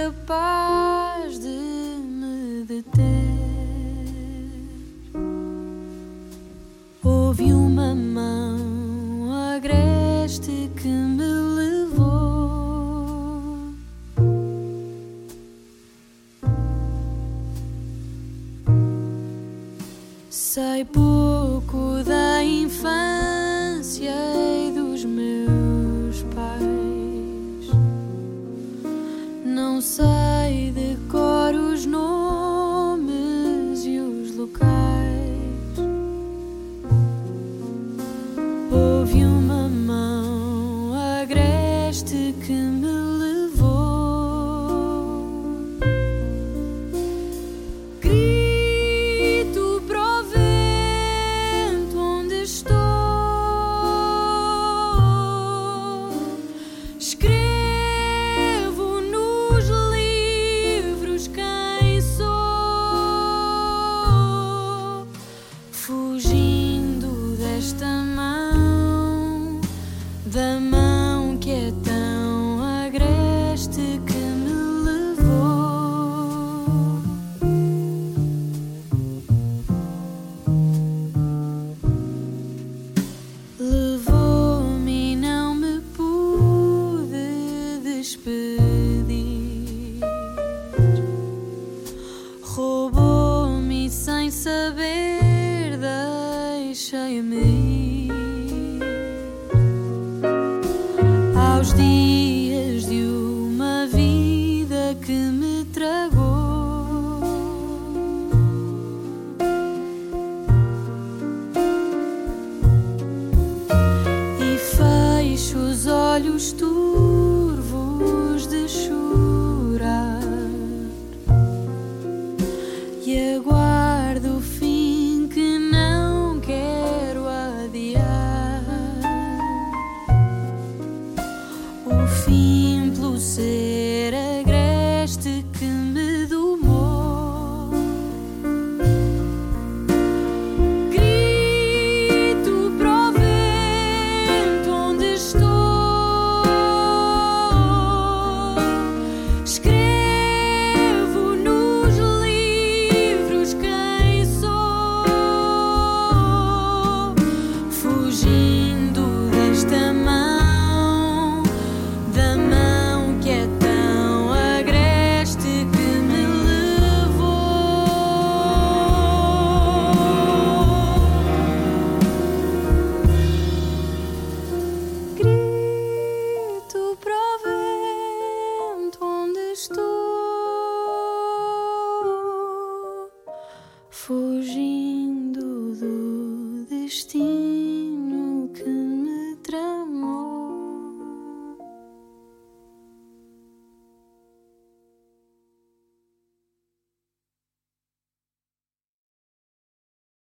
capaz de me deter. Houve uma mão agreste que me levou. Sei pouco da infância e dos meus pais. Não sei de cor os nomes e os locais. Houve uma mão agreste que me levou. Grito para o vento onde estou. Escrevo nos livros quem sou. Fugindo desta mão, da mão que é tão agreste que me levou. Levou-me e não me pude despedir. Roubou-me sem saber, deixei-me ir. Aos dias de uma vida que me tragou. E fecho os olhos turvos de chorar e aguardo o fim que não quero adiar. O fim pelo ser agreste que me domou. Grito para o vento onde estou. Escrevo nos livros quem sou. Fugindo desta mão, da mão que é tão agreste que me levou. Grito para o vento onde estou. Fugindo do destino que